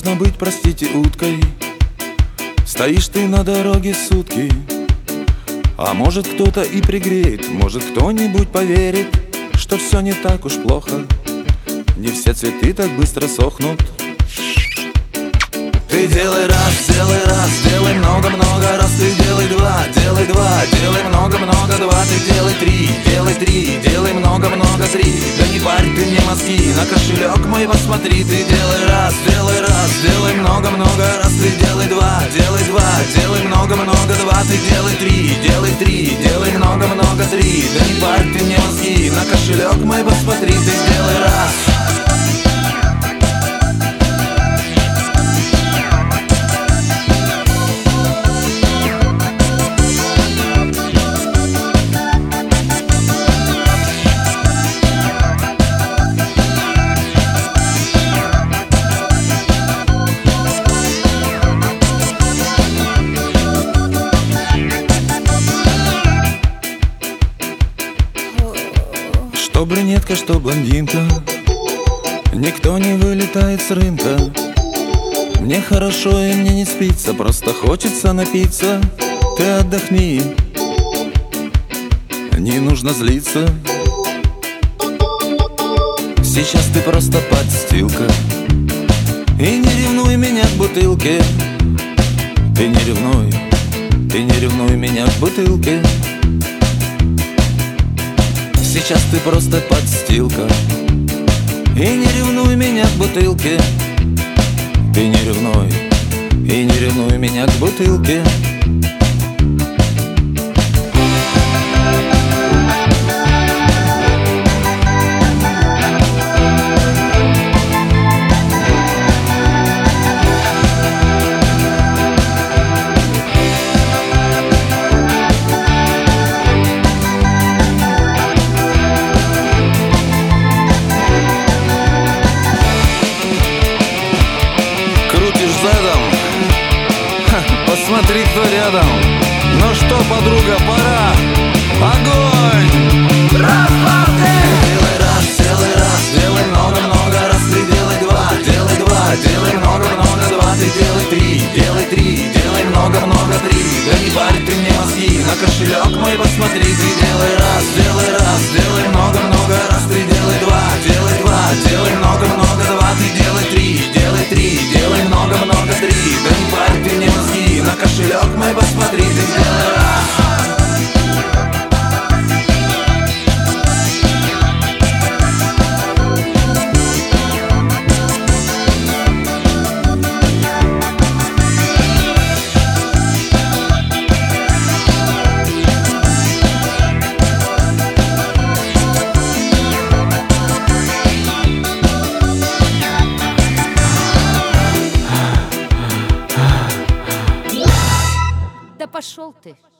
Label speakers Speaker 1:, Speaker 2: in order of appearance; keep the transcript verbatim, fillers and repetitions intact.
Speaker 1: Скучно быть, простите, уткой. Стоишь ты на дороге сутки. А может кто-то и пригреет, может кто-нибудь поверит, что все не так уж плохо, не все цветы так быстро сохнут. Ты делай раз, делай раз, делай много-много раз, ты делай два, делай два, делай много-много, два, ты делай три, делай три, делай много-много, три. Да не парь ты мне мозги, на кошелек мой посмотри. Ты делай раз, делай раз, делай много-много раз, ты делай два, делай два, делай много-много, два, ты делай три, делай три, делай много-много, три. Да не парь ты мне мозги, на кошелек мой посмотри. Ты делай раз. Что брюнетка, что блондинка, никто не вылетает с рынка. Мне хорошо и мне не спится, просто хочется напиться. Ты отдохни, не нужно злиться. Сейчас ты просто подстилка, и не ревнуй меня к бутылке. Ты не ревнуй, ты не ревнуй меня к бутылке. Сейчас ты просто подстилка, и не ревнуй меня к бутылке. Ты не ревнуй, и не ревнуй меня к бутылке. Посмотри, кто рядом. Ну что, подруга, пора. Огонь! Раз, два, три! Делай раз, делай раз, делай много-много раз, ты делай два, делай два, делай много-много, два, ты делай три, делай три, делай много-много, три. Да не парь ты мне мозги, на кошелек мой посмотри. Ты делай раз, делай раз, делай много-много раз, ты делай два, делай два, делай много-много, два, ты делай три, делай три, делай много-много, три. Да не парь ты мне мозги, на кошелек мой посмотри. Ты делай раз.
Speaker 2: Да пошел ты!